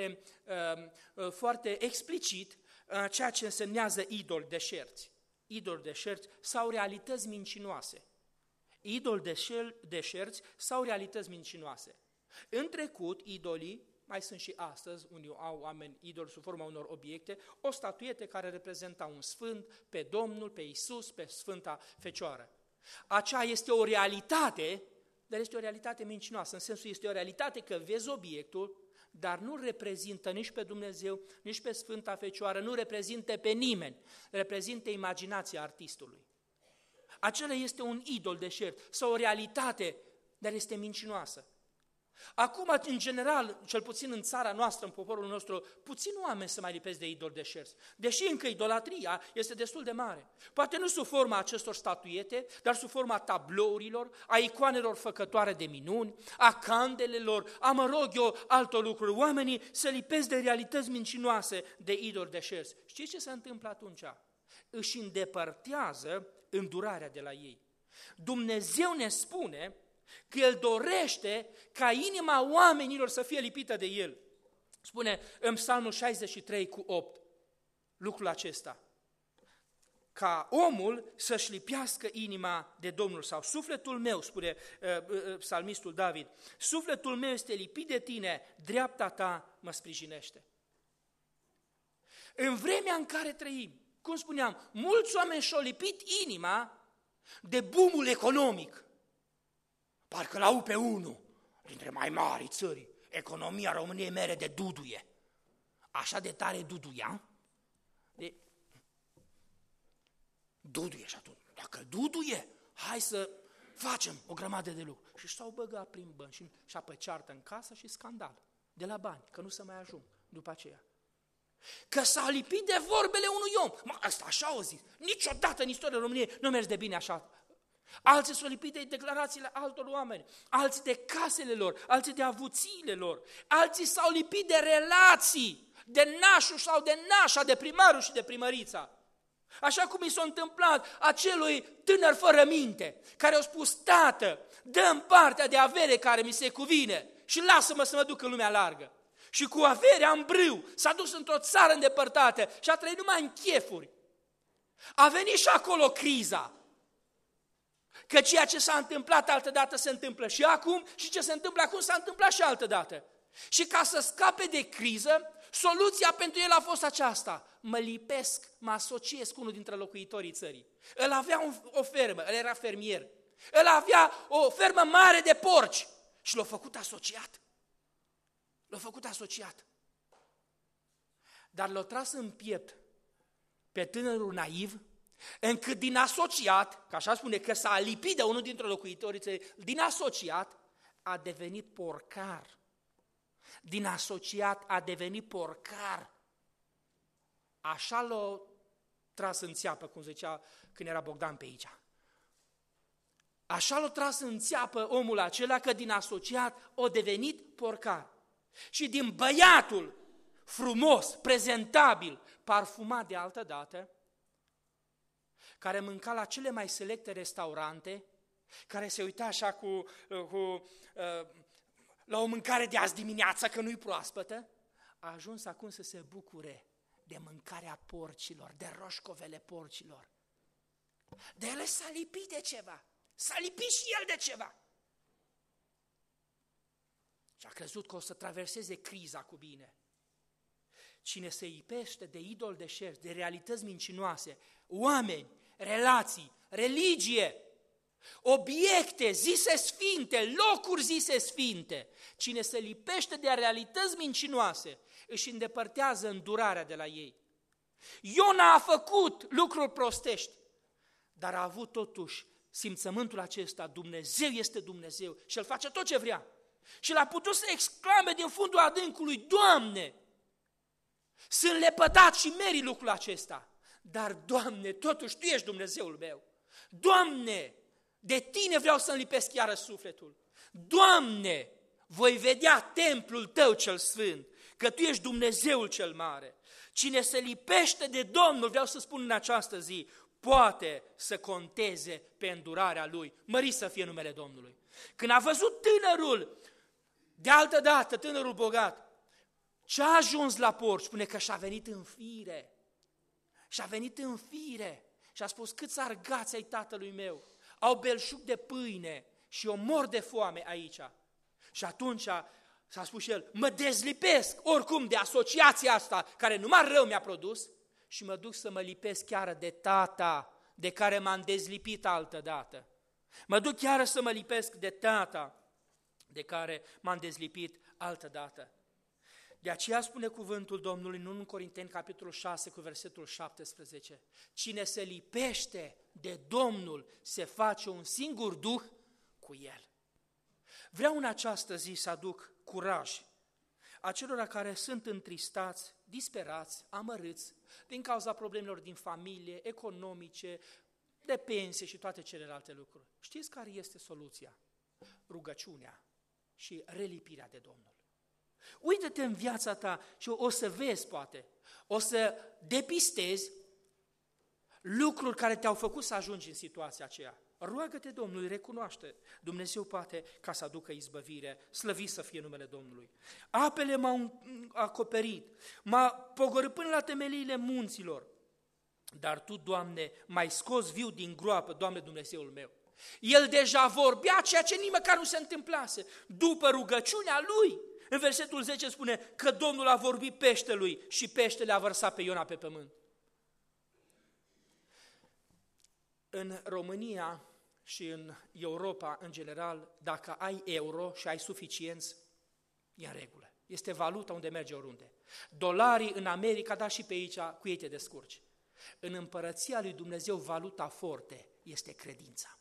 foarte explicit, ceea ce însemnează idoli deșerți. Idoli deșerți sau realități mincinoase. Idoli deșerți sau realități mincinoase. În trecut, idolii, mai sunt și astăzi, unii au oameni idoli sub forma unor obiecte, o statuetă care reprezenta un sfânt, pe Domnul, pe Iisus, pe Sfânta Fecioară. Aceea este o realitate, dar este o realitate mincinoasă, în sensul este o realitate că vezi obiectul, dar nu reprezintă nici pe Dumnezeu, nici pe Sfânta Fecioară, nu reprezintă pe nimeni, reprezintă imaginația artistului. Acela este un idol deșert sau o realitate, dar este mincinoasă. Acum, în general, cel puțin în țara noastră, în poporul nostru, puțin oameni se mai lipesc de idoli deșerți, deși încă idolatria este destul de mare. Poate nu sub forma acestor statuete, dar sub forma tablourilor, a icoanelor făcătoare de minuni, a candelelor, a mă rog eu altor lucruri. Oamenii se lipesc de realități mincinoase, de idoli deșerți. Știți ce se întâmplă atunci? Își îndepărtează îndurarea de la ei. Dumnezeu ne spune că El dorește ca inima oamenilor să fie lipită de El. Spune în Psalmul 63:8 lucrul acesta. Ca omul să-și lipească inima de Domnul sau sufletul meu, spune psalmistul David, sufletul meu este lipit de tine, dreapta ta mă sprijinește. În vremea în care trăim, cum spuneam, mulți oameni și-au lipit inima de boomul economic. Parcă l-au pe unul dintre mai mari țări. Economia României mere de duduie. Așa de tare duduia. Duduie și atunci. Dacă duduie, hai să facem o grămadă de lucruri. Și s-au băgat prin bani și apă ceartă în casă și scandal. De la bani, că nu se mai ajung după aceea. Că s-a lipit de vorbele unui om. Asta așa o zis. Niciodată în istoria României nu merge de bine așa. Alții s-au lipit de declarațiile altor oameni, alții de casele lor, alții de avuțiile lor, alții s-au lipit de relații, de nașul sau de nașa, de primarul și de primărița. Așa cum i s-a întâmplat acelui tânăr fără minte, care a spus, tată, dă-mi partea de avere care mi se cuvine și lasă-mă să mă duc în lumea largă. Și cu averea în brâu s-a dus într-o țară îndepărtată și a trăit numai în chefuri. A venit și acolo criza. Că ceea ce s-a întâmplat altădată se întâmplă și acum și ce se întâmplă acum s-a întâmplat și altădată. Și ca să scape de criză, soluția pentru el a fost aceasta. Mă lipesc, mă asociez cu unul dintre locuitorii țării. El avea o fermă, el era fermier. El avea o fermă mare de porci și l-a făcut asociat. L-a făcut asociat. Dar l-a tras în piept pe tânărul naiv, încât din asociat, că așa spune că s-a lipit de unul dintre locuitorii țării, din asociat a devenit porcar. Din asociat a devenit porcar. Așa l-a tras în țeapă, cum zicea când era Bogdan pe aici. Așa l-a tras în țeapă omul acela că din asociat a devenit porcar. Și din băiatul frumos, prezentabil, parfumat de altă dată, care mânca la cele mai selecte restaurante, care se uita așa la o mâncare de azi dimineață, că nu-i proaspătă, a ajuns acum să se bucure de mâncarea porcilor, de roșcovele porcilor. De ele s-a lipit de ceva, s-a lipit și el de ceva. Și a crezut că o să traverseze criza cu bine. Cine se lipește de idol deșerți, de realități mincinoase, oameni, relații, religie, obiecte zise sfinte, locuri zise sfinte, cine se lipește de realități mincinoase, își îndepărtează îndurarea de la ei. Iona a făcut lucruri prostești, dar a avut totuși simțământul acesta, Dumnezeu este Dumnezeu și El face tot ce vrea. Și l-a putut să exclame din fundul adâncului, Doamne, sunt lepădat și meri lucrul acesta, dar Doamne, totuși Tu ești Dumnezeul meu. Doamne, de Tine vreau să-mi lipesc iară sufletul. Doamne, voi vedea templul Tău cel sfânt, că Tu ești Dumnezeul cel mare. Cine se lipește de Domnul, vreau să spun în această zi, poate să conteze pe îndurarea Lui. Mărit să fie numele Domnului. Când a văzut tânărul, de altă dată, tânărul bogat, ce a ajuns la porci, spune că și-a venit în fire. Și-a venit în fire și a spus, câți argați ai tatălui meu, au belșug de pâine și eu mor de foame aici. Și atunci S-a spus și el, mă dezlipesc oricum de asociația asta care numai rău mi-a produs și mă duc să mă lipesc chiar de tata de care m-am dezlipit altădată. Mă duc chiar să mă lipesc de tata de care m-am dezlipit altădată. De aceea spune cuvântul Domnului în 1 Corinteni, capitolul 6, cu versetul 17, cine se lipește de Domnul se face un singur duh cu El. Vreau în această zi să aduc curaj acelora care sunt întristați, disperați, amărâți din cauza problemelor din familie, economice, de pensie și toate celelalte lucruri. Știți care este soluția? Rugăciunea și relipirea de Domnul. Uită-te în viața ta și o să vezi, poate, o să depistezi lucruri care te-au făcut să ajungi în situația aceea. Roagă-te Domnului, recunoaște. Dumnezeu poate ca să aducă izbăvire, slăvit să fie numele Domnului. Apele m-au acoperit, m-a pogorât până la temeliile munților. Dar Tu, Doamne, m-ai scos viu din groapă, Doamne Dumnezeul meu. El deja vorbea ceea ce nici măcar nu se întâmplase. După rugăciunea lui, în versetul 10 spune că Domnul a vorbit peștelui și peștele a vărsat pe Iona pe pământ. În România și în Europa în general, dacă ai euro și ai suficienți, e în regulă. Este valuta unde merge oriunde. Dolarii în America, dar și pe aici, cu ei te descurci. În împărăția lui Dumnezeu, valuta forte este credința.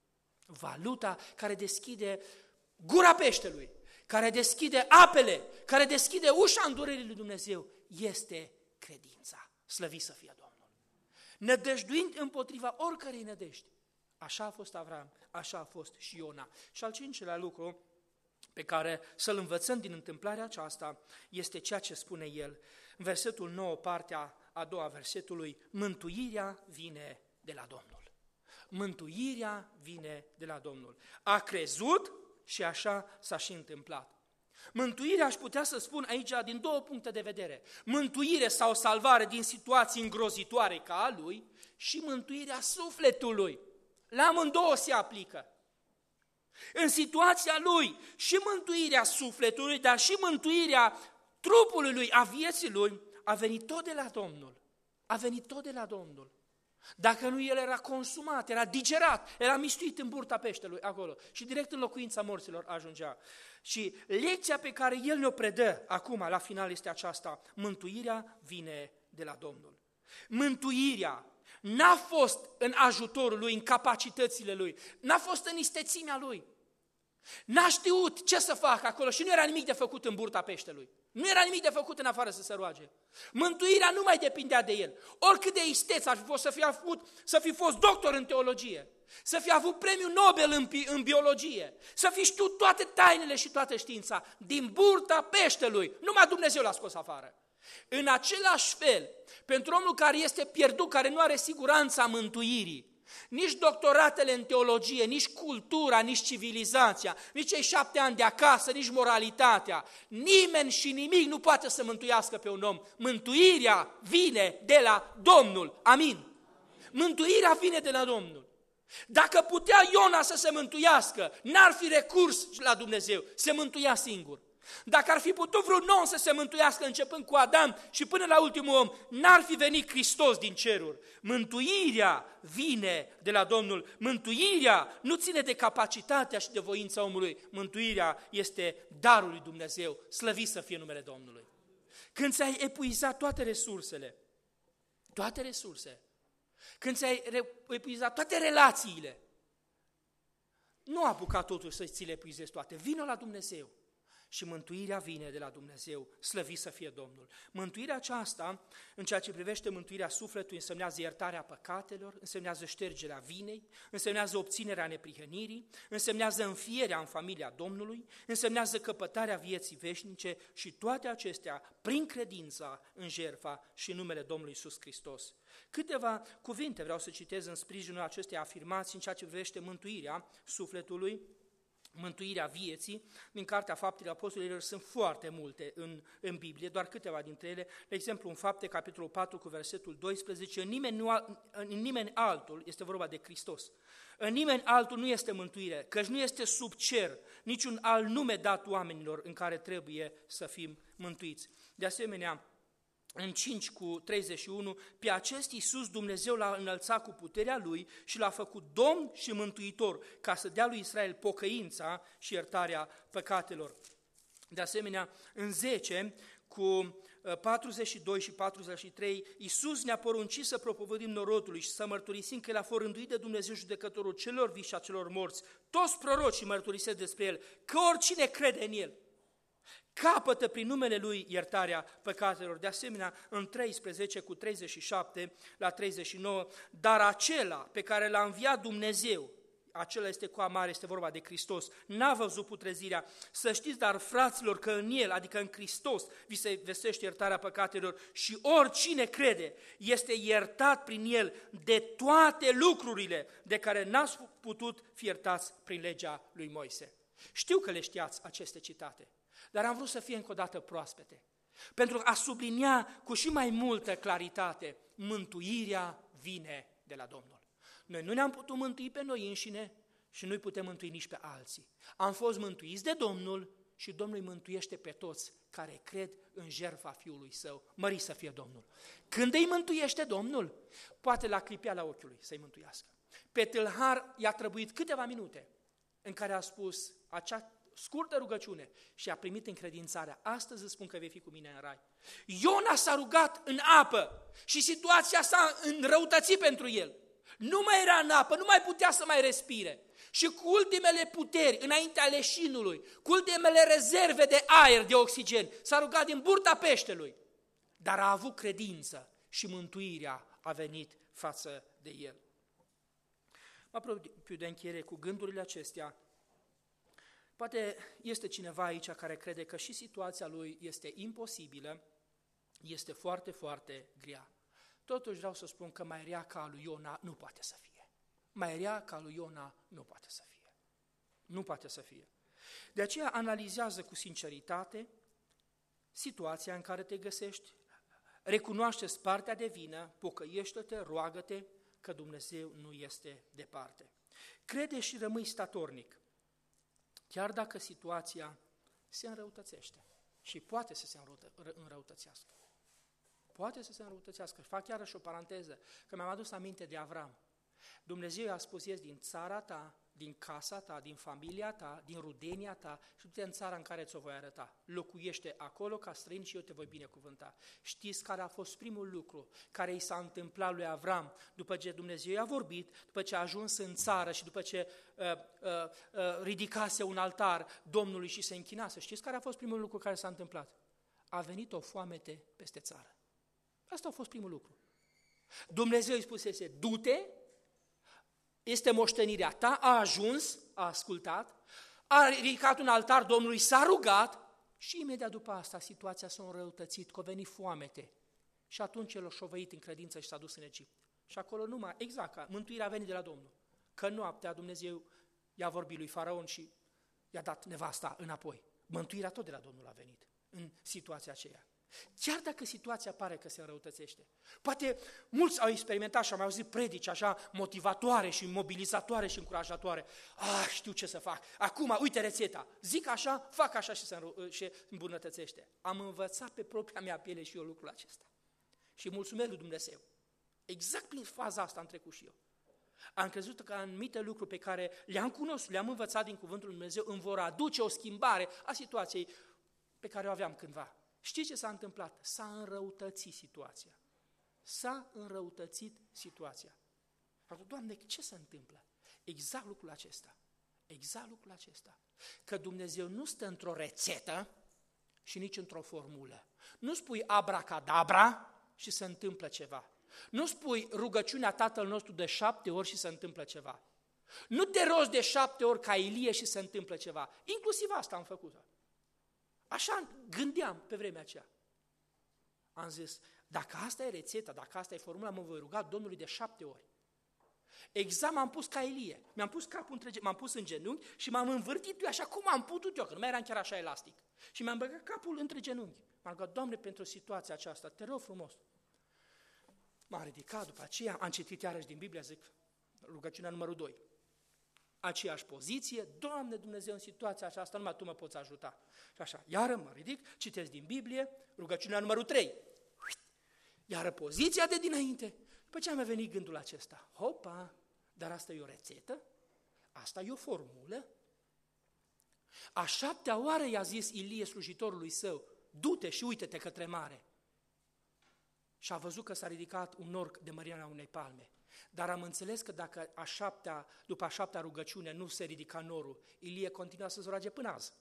Valuta care deschide gura peștelui, care deschide apele, care deschide ușa îndurerii lui Dumnezeu, este credința. Slăvit să fie Domnul. Nădăjduind împotriva oricărei nădejdi. Așa a fost Avram, așa a fost și Iona. Și al cincilea lucru pe care să-l învățăm din întâmplarea aceasta este ceea ce spune el. În versetul 9, partea a doua versetului, mântuirea vine de la Domnul. Mântuirea vine de la Domnul. A crezut și așa s-a și întâmplat. Mântuirea, aș putea să spun aici din două puncte de vedere. Mântuire sau salvare din situații îngrozitoare ca a lui și mântuirea sufletului. La amândouă se aplică. În situația lui și mântuirea sufletului, dar și mântuirea trupului lui, a vieții lui, a venit tot de la Domnul. A venit tot de la Domnul. Dacă nu, el era consumat, era digerat, era mistuit în burta peștelui acolo și direct în locuința morților ajungea. Și lecția pe care el ne-o predă acum, la final, este aceasta: mântuirea vine de la Domnul. Mântuirea n-a fost în ajutorul lui, în capacitățile lui, n-a fost în istețimea lui. N-a știut ce să facă acolo și nu era nimic de făcut în burta peștelui. Nu era nimic de făcut în afară să se roage. Mântuirea nu mai depindea de el. Oricât de isteț ar fi fost să fi fost doctor în teologie, să fi avut premiul Nobel în biologie, să fi știut toate tainele și toată știința, din burta peștelui, numai Dumnezeu l-a scos afară. În același fel, pentru omul care este pierdut, care nu are siguranța mântuirii, nici doctoratele în teologie, nici cultura, nici civilizația, nici cei 7 ani de acasă, nici moralitatea, nimeni și nimic nu poate să mântuiască pe un om. Mântuirea vine de la Domnul. Amin. Mântuirea vine de la Domnul. Dacă putea Iona să se mântuiască, n-ar fi recurs la Dumnezeu, se mântuia singur. Dacă ar fi putut vreun om să se mântuiască începând cu Adam și până la ultimul om, n-ar fi venit Hristos din ceruri. Mântuirea vine de la Domnul. Mântuirea nu ține de capacitatea și de voința omului. Mântuirea este darul lui Dumnezeu. Slăvit să fie numele Domnului. Când ți-ai epuizat toate resursele, când ți-ai epuizat toate relațiile, nu apuca totuși să ți le epuizezi toate. Vină la Dumnezeu. Și mântuirea vine de la Dumnezeu, slăvit să fie Domnul. Mântuirea aceasta, în ceea ce privește mântuirea sufletului, însemnează iertarea păcatelor, însemnează ștergerea vinei, însemnează obținerea neprihănirii, însemnează înfierea în familia Domnului, însemnează căpătarea vieții veșnice și toate acestea prin credința în jertfa și în numele Domnului Iisus Hristos. Câteva cuvinte vreau să citez în sprijinul acestei afirmații în ceea ce privește mântuirea sufletului. mântuirea vieții. Din Cartea Faptele Apostolilor sunt foarte multe în Biblie, doar câteva dintre ele. De exemplu, în Fapte, capitolul 4, cu versetul 12, în nimeni altul, este vorba de Hristos, în nimeni altul nu este mântuire, căci nu este sub cer niciun alt nume dat oamenilor în care trebuie să fim mântuiți. De asemenea, în 5 cu 31, pe acest Iisus Dumnezeu l-a înălțat cu puterea Lui și l-a făcut Domn și Mântuitor, ca să dea lui Israel pocăința și iertarea păcatelor. De asemenea, în 10 cu 42 și 43, Iisus ne-a poruncit să propovădim norodului și să mărturisim că El a fost rânduit de Dumnezeu judecătorul celor vii și a celor morți. Toți prorocii mărturisesc despre El, că oricine crede în El capătă prin numele Lui iertarea păcatelor. De asemenea, în 13 cu 37 la 39, dar acela pe care l-a înviat Dumnezeu, acela este cu amare, este vorba de Hristos, n-a văzut putrezirea. Să știți, dar fraților, că în El, adică în Hristos, vi se vestește iertarea păcatelor și oricine crede este iertat prin El de toate lucrurile de care n-ați putut fi iertați prin legea lui Moise. Știu că le știați aceste citate, dar am vrut să fie încă o dată proaspete, pentru a sublinia cu și mai multă claritate, mântuirea vine de la Domnul. Noi nu ne-am putut mântui pe noi înșine și nu-i putem mântui nici pe alții. Am fost mântuiți de Domnul și Domnul îi mântuiește pe toți care cred în jertfa Fiului Său. Mărit să fie Domnul! Când îi mântuiește Domnul, poate la clipeala ochiului să-i mântuiască. Pe tâlhar i-a trebuit câteva minute în care a spus acea scurtă rugăciune și a primit încredințarea. Astăzi îți spun că vei fi cu mine în rai. Iona s-a rugat în apă și situația s-a înrăutățit pentru el. Nu mai era în apă, nu mai putea să mai respire. Și cu ultimele puteri, înaintea leșinului, cu ultimele rezerve de aer, de oxigen, s-a rugat din burta peștelui. Dar a avut credință și mântuirea a venit față de el. Mă apropiu de încheiere cu gândurile acestea. Poate este cineva aici care crede că și situația lui este imposibilă, este foarte, foarte grea. Totuși vreau să spun că mai rea ca a lui Iona nu poate să fie. Mai rea ca a lui Iona nu poate să fie. Nu poate să fie. De aceea analizează cu sinceritate situația în care te găsești, recunoaște-ți partea de vină, pocăiește-te, roagă-te că Dumnezeu nu este departe. Crede și rămâi statornic, chiar dacă situația se înrăutățește și poate să se înrăutățească. Poate să se înrăutățească. Fac chiar și o paranteză, că mi-am adus aminte de Avram. Dumnezeu i-a spus, ies din țara ta, din casa ta, din familia ta, din rudenia ta și du-te în țara în care ți-o voi arăta. Locuiește acolo ca străin și eu te voi binecuvânta. Știți care a fost primul lucru care i s-a întâmplat lui Avram după ce Dumnezeu i-a vorbit, după ce a ajuns în țară și după ce ridicase un altar Domnului și se închinase? Știți care a fost primul lucru care s-a întâmplat? A venit o foamete peste țară. Asta a fost primul lucru. Dumnezeu îi spusese, du-te, este moștenirea ta, a ajuns, a ascultat, a ridicat un altar Domnului, s-a rugat și imediat după asta situația s-a înrăutățit, că a venit foamete. Și atunci el a șovăit în credință și s-a dus în Egipt. Și acolo numai, exact, mântuirea a venit de la Domnul. Că noaptea Dumnezeu i-a vorbit lui Faraon și i-a dat nevasta înapoi. Mântuirea tot de la Domnul a venit în situația aceea. Chiar dacă situația pare că se înrăutățește. Poate mulți au experimentat și au mai auzit predici așa motivatoare și mobilizatoare și încurajatoare. Știu ce să fac. Acum, uite rețeta. Zic așa, fac așa și se îmbunătățește. Am învățat pe propria mea piele și eu lucrul acesta. Și mulțumesc lui Dumnezeu. Exact prin faza asta am trecut și eu. Am crezut că anumite lucruri pe care le-am cunoscut, le-am învățat din cuvântul lui Dumnezeu, îmi vor aduce o schimbare a situației pe care o aveam cândva. Știți ce s-a întâmplat? S-a înrăutățit situația. S-a înrăutățit situația. Acum, Doamne, ce se întâmplă? Exact lucrul acesta. Exact lucrul acesta. Că Dumnezeu nu stă într-o rețetă și nici într-o formulă. Nu spui abracadabra și se întâmplă ceva. Nu spui rugăciunea Tatăl nostru de 7 ori și se întâmplă ceva. Nu te rogi de 7 ori ca Ilie și se întâmplă ceva. Inclusiv asta am făcut-o. Așa gândeam pe vremea aceea. Am zis, dacă asta e rețeta, dacă asta e formula, mă voi ruga Domnului de 7 ori. Exact m-am pus ca Ilie. Mi-am pus capul m-am pus în genunchi și m-am învârtit eu așa cum am putut eu, că nu mai eram chiar așa elastic. Și mi-am băgat capul între genunchi. M-am rugat, Doamne, pentru situația aceasta, te rog frumos. M-am ridicat după aceea, am citit iarăși din Biblie, zic, rugăciunea numărul 2. Aceeași poziție, Doamne Dumnezeu, în situația aceasta, numai Tu mă poți ajuta. Și așa, iară mă ridic, citesc din Biblie, rugăciunea numărul 3. Iară poziția de dinainte. După ce mi-a venit gândul acesta, hopa, dar asta e o rețetă? Asta e o formulă? A 7-a oară i-a zis Ilie slujitorului său, du-te și uite-te către mare. Și a văzut că s-a ridicat un nor de mărimea unei palme. Dar am înțeles că dacă după a 7-a rugăciune nu se ridica norul, Ilie continua să se roage până azi.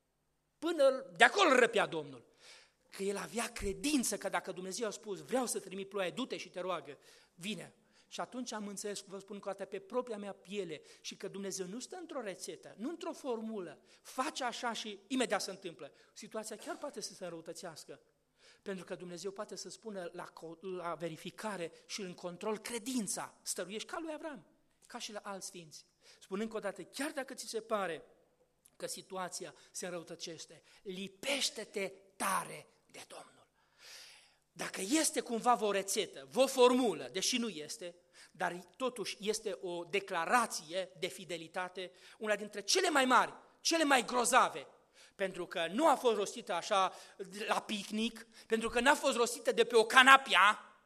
Până de acolo îl răpea Domnul. Că el avea credință că dacă Dumnezeu a spus, vreau să trimit ploaie, du-te și te roagă, vine. Și atunci am înțeles, vă spun că pe propria mea piele, și că Dumnezeu nu stă într-o rețetă, nu într-o formulă, face așa și imediat se întâmplă. Situația chiar poate să se înrăutățească. Pentru că Dumnezeu poate să spună la verificare și în control credința, stăruiești ca lui Avram, ca și la alți sfinți. Spun încă o dată, chiar dacă ți se pare că situația se înrăutăcește, lipește-te tare de Domnul. Dacă este cumva o rețetă, o formulă, deși nu este, dar totuși este o declarație de fidelitate, una dintre cele mai mari, cele mai grozave, pentru că nu a fost rostită așa la picnic, pentru că n-a fost rostită de pe o canapea,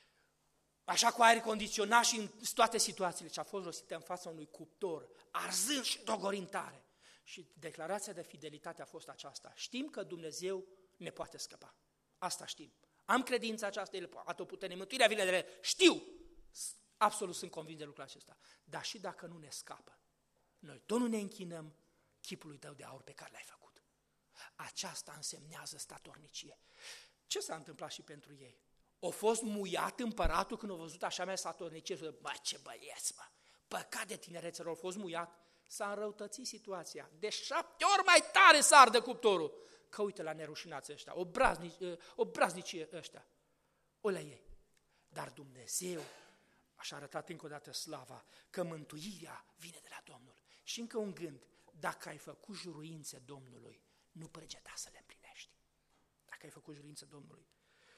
așa cu aer condiționat și în toate situațiile, ci a fost rostită în fața unui cuptor, arzând și dogorind tare. Și declarația de fidelitate a fost aceasta. Știm că Dumnezeu ne poate scăpa. Asta știm. Am credința aceasta, El poate o putere, mântuirea vine de El. Știu, absolut sunt convins de lucrul acesta. Dar și dacă nu ne scapă, noi tot nu ne închinăm chipului Tău de aur pe care L-ai făcut. Aceasta însemnează statornicie. Ce s-a întâmplat și pentru ei? A fost muiat împăratul când a văzut așa mea statornicie. Bă, ce băieți, mă! Păcat de tinerețelor, a fost muiat. S-a înrăutățit situația. De 7 ori mai tare s-a ardă cuptorul. Că uite la nerușinați ăștia, obraznicii ăștia. O la ei. Dar Dumnezeu așa a arătat încă o dată slava, că mântuirea vine de la Domnul. Și încă un gând, dacă ai făcut juruințe Domnului, nu pregeta să le împlinești. Dacă ai făcut juruințe Domnului.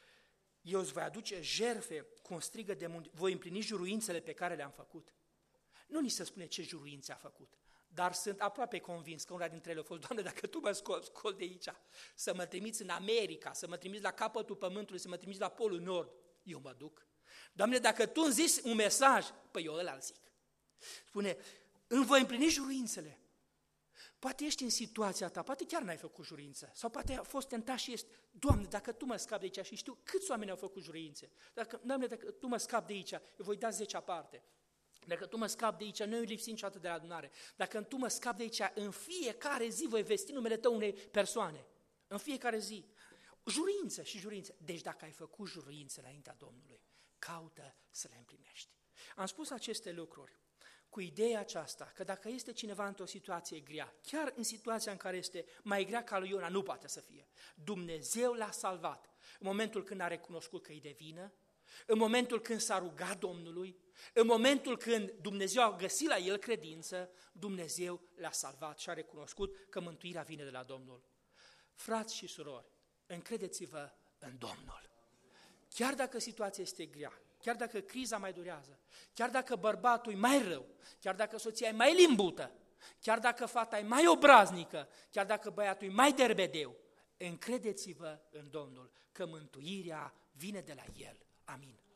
Eu îți voi aduce jertfe cu un strigă de munte, voi împlini juruințele pe care le-am făcut. Nu ni se spune ce juruințe a făcut, dar sunt aproape convins că una dintre ele a fost, Doamne, dacă Tu mă scol de aici, să mă trimiți în America, să mă trimiți la capătul pământului, să mă trimiți la Polul Nord, eu mă duc. Doamne, dacă Tu îmi zici un mesaj, păi eu ăla-l zic. Spune, îmi voi împlini juruințele. Poate ești în situația ta, poate chiar n-ai făcut juruință, sau poate a fost tentat și ești, Doamne, dacă Tu mă scapi de aici, și știu câți oameni au făcut juruințe, Doamne, dacă Tu mă scapi de aici, eu voi da 10 aparte. Dacă Tu mă scapi de aici, nu lipsim niciodată de la adunare. Dacă Tu mă scapi de aici, în fiecare zi voi vesti numele Tău unei persoane. În fiecare zi. Juruință și juruință. Deci dacă ai făcut juruințe înaintea Domnului, caută să le împlinești. Am spus aceste lucruri cu ideea aceasta, că dacă este cineva într-o situație grea, chiar în situația în care este mai grea ca lui Iona, nu poate să fie. Dumnezeu l-a salvat. În momentul când a recunoscut că e de vină, în momentul când s-a rugat Domnului, în momentul când Dumnezeu a găsit la el credință, Dumnezeu l-a salvat și a recunoscut că mântuirea vine de la Domnul. Frați și surori, încredeți-vă în Domnul. Chiar dacă situația este grea, chiar dacă criza mai durează, chiar dacă bărbatul e mai rău, chiar dacă soția e mai limbută, chiar dacă fata e mai obraznică, chiar dacă băiatul e mai derbedeu, încredeți-vă în Domnul că mântuirea vine de la El. Amin.